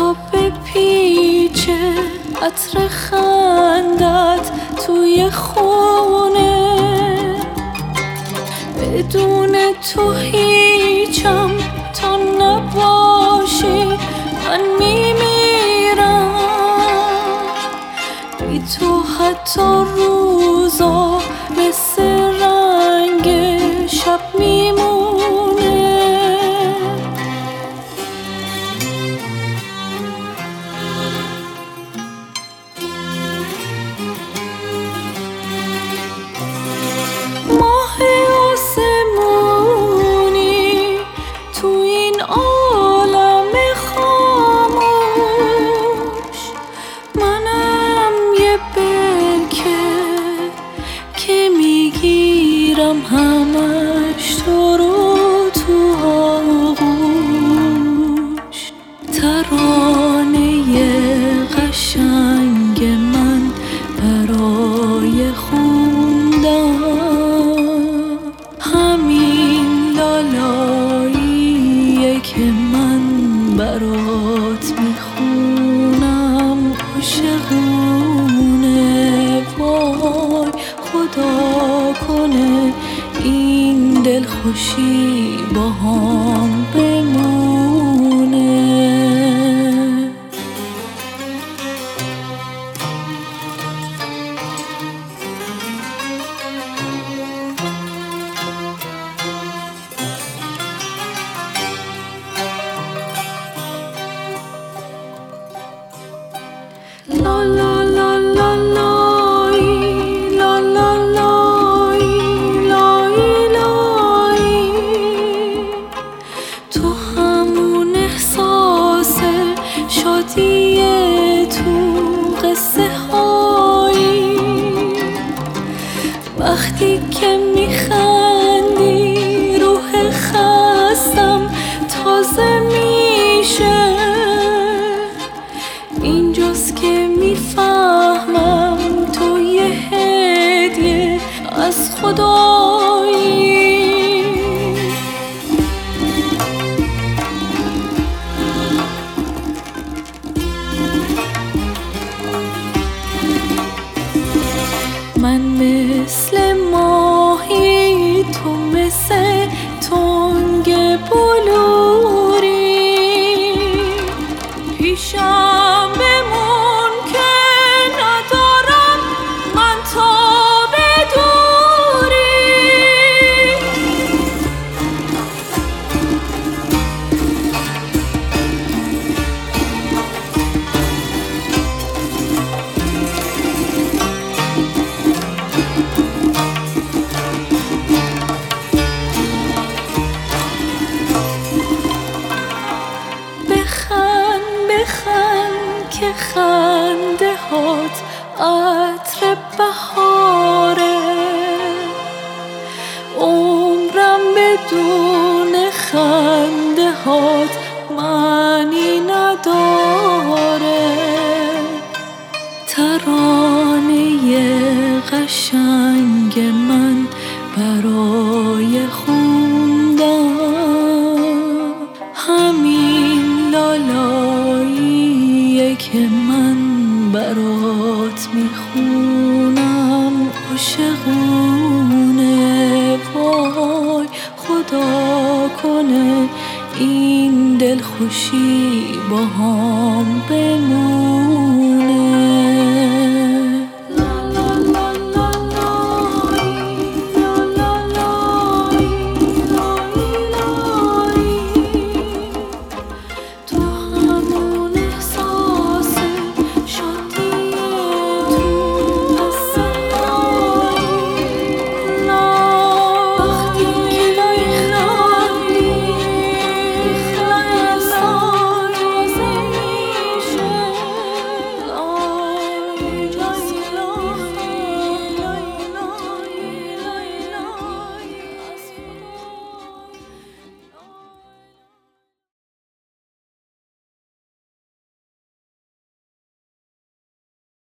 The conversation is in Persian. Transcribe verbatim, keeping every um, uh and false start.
تا بپیچه عطر خندت توی خونه. بدون تو هیچم تا نباشی من میمیرم. بی تو حتی روزا مثل رنگ شب میمونه. ماه آسمونی تو این عالم خاموش، منم یه برکه که میگیرم همش تو رو تو آغوش. ترانه قشنگ من برای خوندن، همین لالاییه که من برات میخونم. عاشقونه وای خدا کنه این دل خوشی با هم بمونه. لا لا لا لا لای لا لا لای لای لای. تو همون احساس شادیه تو قصه هایی، وقتی که میخندی روح خستم تازه میشه. اینجاست که میفهمم تو یه هدیه از خدایی. من مثل ماهی تو مثل تنگ بلوری، پیشم بمون که ندارم من تا بدوری. بخند بخند که خنده هات عطر بهاره. عمرم بدون خنده هات معنی نداره. ترانه قشنگ من برای خوندن، همین لالاییه که من برات میخونم. عاشقونه وای خدا کنه این دل خوشی با هم بمون.